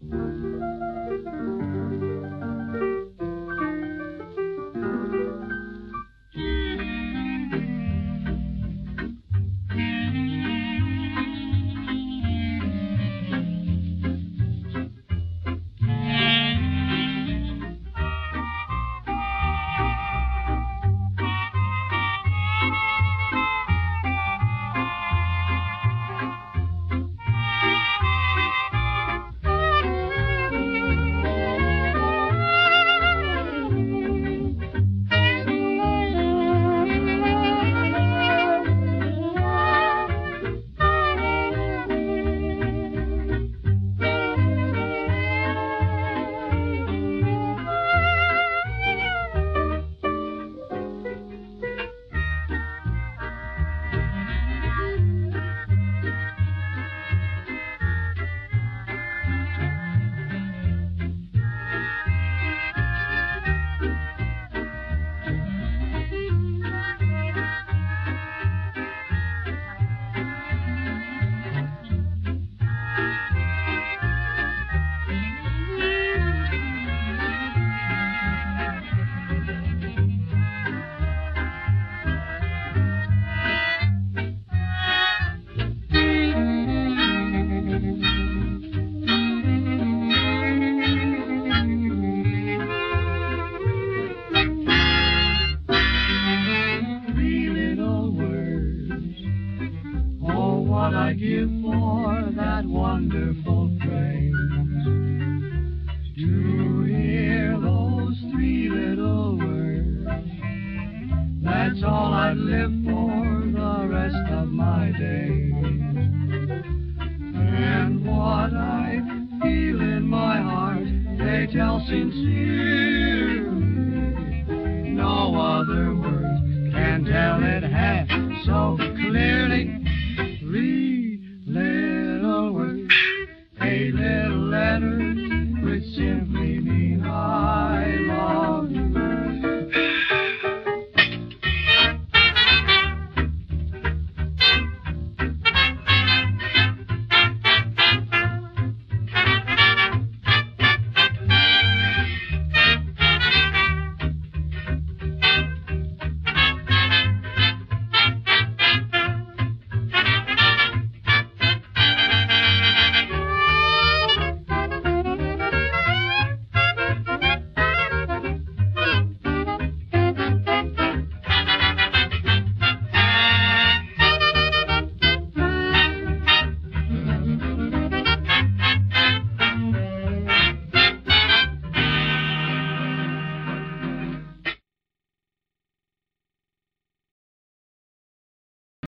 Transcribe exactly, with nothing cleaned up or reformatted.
What I'd give for that wonderful phrase, to hear those three little words. That's all I'd live for the rest of my days. And what I feel in my heart, they tell sincerely. No other words can tell it half so clearly. Three little words, eight little letters,